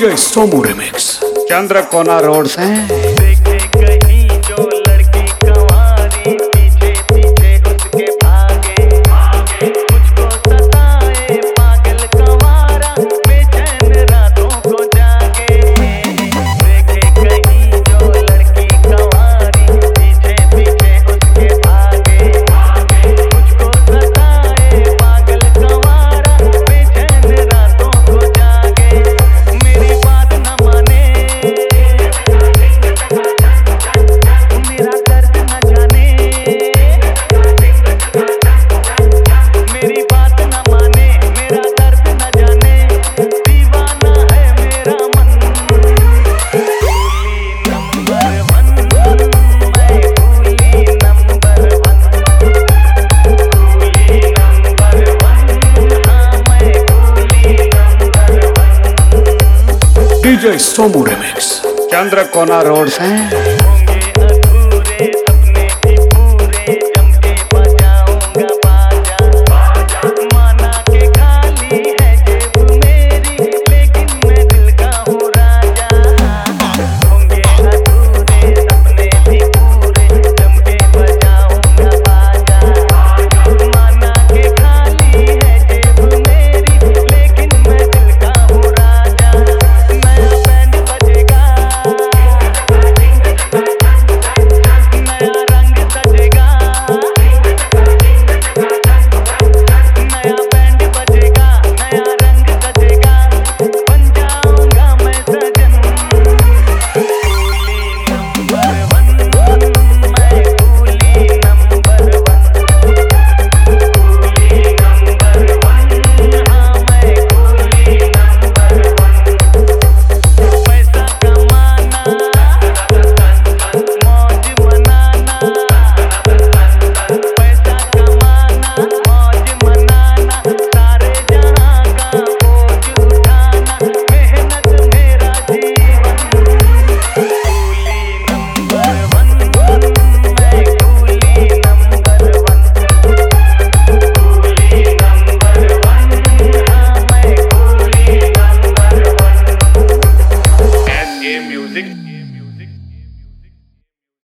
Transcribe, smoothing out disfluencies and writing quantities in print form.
DJ Somu Remix Chandrakona road से देखे कहीं जो लड़की कंवारी पीछे पीछे उसके भागे मुझको सताए पागल कंवारा बेचैन रातों को जागे देखे कहीं जो लड़की कंवारी पीछे पीछे उसके भागे मुझको सताए पागल कंवारा बेचैन रातों को जागे मेरी बात न माने मेरा दर्द न जाने मेरी बात न माने मेरा दर्द न जाने दीवाना है मेरा मन कूली नंबर 1 मैं कूली नंबर 1 कूली नंबर 1 हाँ मैं coolie number 1 DJ Somu Remix Chandrakona road से होंगे अधूरे सपने भी पूरे जम के बजाऊंगा बाजा माना के खाली है जेब मेरी लेकिन मैं दिल का हूँ राजा होंगे अधूरे सपने भी पूरे जम के बजाऊंगा बाजा माना के खाली है जेब मेरी लेकिन मैं दिल का हूँ राजा नया बैंड बजेगा नया रंग सजेगा नया बैंड बजेगा नया रंग सजेगा बन जाऊंगा मैं सजन कूली नंबर 1 मैं कूली नंबर 1 कूली नंबर 1 हाँ मैं कूली नंबर 1 पैसा कमाना मौज मनाना पैसा कमाना मौज मनाना सारे जहां का बोझ उठाना मेहनत मेरा जीवन कूली नंबर 1 मैं कूली नंबर 1 कूली नंबर 1 हाँ मैं कूली नंबर 1 SA Music